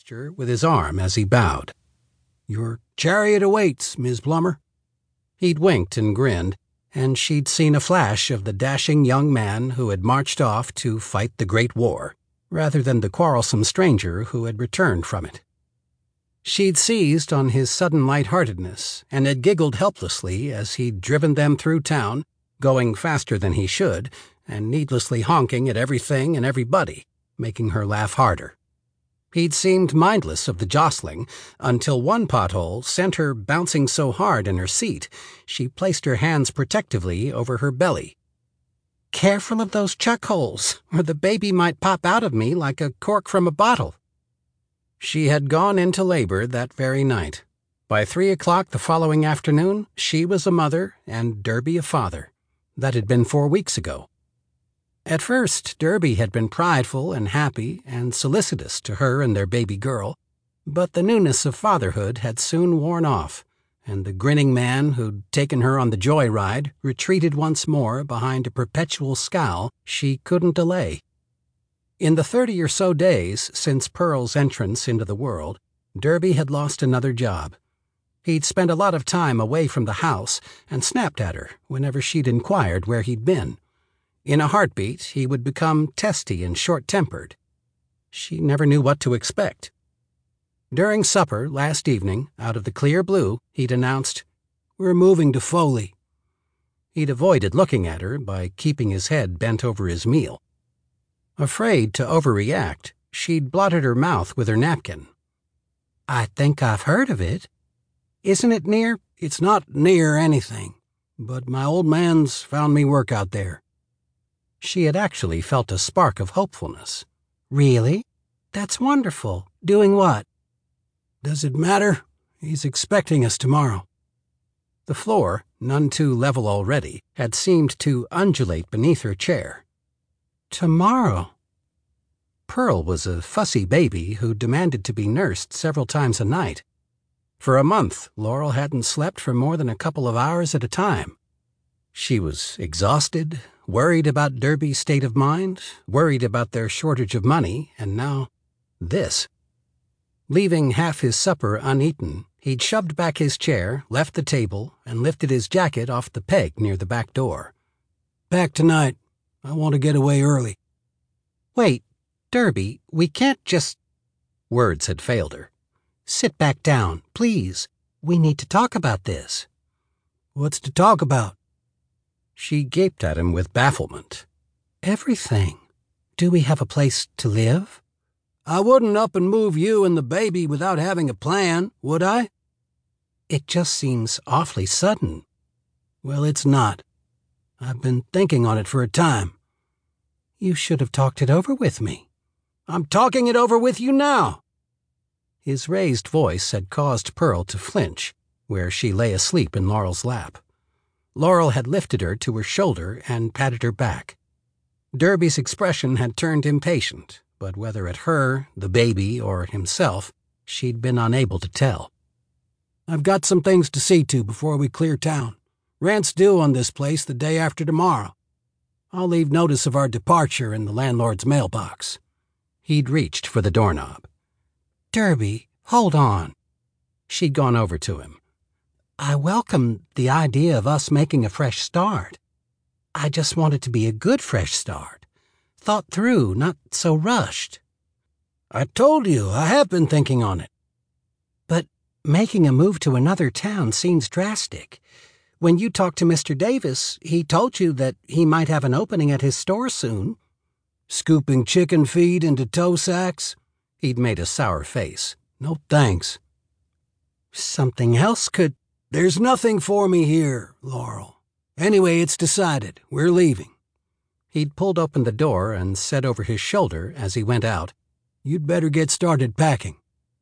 gesture with his arm as he bowed. "Your chariot awaits, Miss Plummer." He'd winked and grinned, and she'd seen a flash of the dashing young man who had marched off to fight the Great War, rather than the quarrelsome stranger who had returned from it. She'd seized on his sudden lightheartedness and had giggled helplessly as he'd driven them through town, going faster than he should, and needlessly honking at everything and everybody, making her laugh harder. He'd seemed mindless of the jostling until one pothole sent her bouncing so hard in her seat she placed her hands protectively over her belly. "Careful of those chuck holes, or the baby might pop out of me like a cork from a bottle." She had gone into labor that very night. By 3 o'clock the following afternoon, she was a mother and Derby a father. That had been 4 weeks ago. At first, Derby had been prideful and happy and solicitous to her and their baby girl, but the newness of fatherhood had soon worn off, and the grinning man who'd taken her on the joyride retreated once more behind a perpetual scowl she couldn't delay. In the 30 or so days since Pearl's entrance into the world, Derby had lost another job. He'd spent a lot of time away from the house and snapped at her whenever she'd inquired where he'd been. In a heartbeat, he would become testy and short-tempered. She never knew what to expect. During supper last evening, out of the clear blue, he'd announced, "We're moving to Foley." He'd avoided looking at her by keeping his head bent over his meal. Afraid to overreact, she'd blotted her mouth with her napkin. "I think I've heard of it. Isn't it near?" "It's not near anything, but my old man's found me work out there." She had actually felt a spark of hopefulness. "Really? That's wonderful. Doing what?" "Does it matter? He's expecting us tomorrow." The floor, none too level already, had seemed to undulate beneath her chair. "Tomorrow?" Pearl was a fussy baby who demanded to be nursed several times a night. For a month, Laurel hadn't slept for more than a couple of hours at a time. She was exhausted, worried about Derby's state of mind, worried about their shortage of money, and now this. Leaving half his supper uneaten, he'd shoved back his chair, left the table, and lifted his jacket off the peg near the back door. "Back tonight. I want to get away early." "Wait, Derby, we can't just—" Words had failed her. "Sit back down, please. We need to talk about this." "What's to talk about?" She gaped at him with bafflement. "Everything. Do we have a place to live?" "I wouldn't up and move you and the baby without having a plan, would I?" "It just seems awfully sudden." "Well, it's not. I've been thinking on it for a time." "You should have talked it over with me." "I'm talking it over with you now." His raised voice had caused Pearl to flinch, where she lay asleep in Laurel's lap. Laurel had lifted her to her shoulder and patted her back. Derby's expression had turned impatient, but whether at her, the baby, or himself, she'd been unable to tell. "I've got some things to see to before we clear town. Rent's due on this place the day after tomorrow. I'll leave notice of our departure in the landlord's mailbox." He'd reached for the doorknob. "Derby, hold on." She'd gone over to him. "I welcome the idea of us making a fresh start. I just want it to be a good fresh start. Thought through, not so rushed." "I told you, I have been thinking on it." "But making a move to another town seems drastic. When you talked to Mr. Davis, he told you that he might have an opening at his store soon." "Scooping chicken feed into tow sacks?" He'd made a sour face. "No thanks." "Something else could—" "There's nothing for me here, Laurel. Anyway, it's decided. We're leaving." He'd pulled open the door and said over his shoulder as he went out, "You'd better get started packing."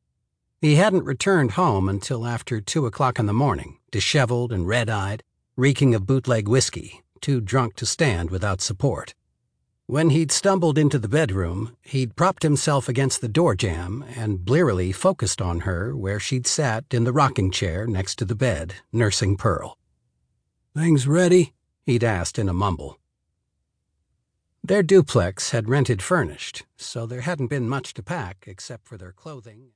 He hadn't returned home until after 2 o'clock in the morning, disheveled and red-eyed, reeking of bootleg whiskey, too drunk to stand without support. When he'd stumbled into the bedroom, he'd propped himself against the door jamb and blearily focused on her where she'd sat in the rocking chair next to the bed, nursing Pearl. "Things ready?" he'd asked in a mumble. Their duplex had rented furnished, so there hadn't been much to pack except for their clothing.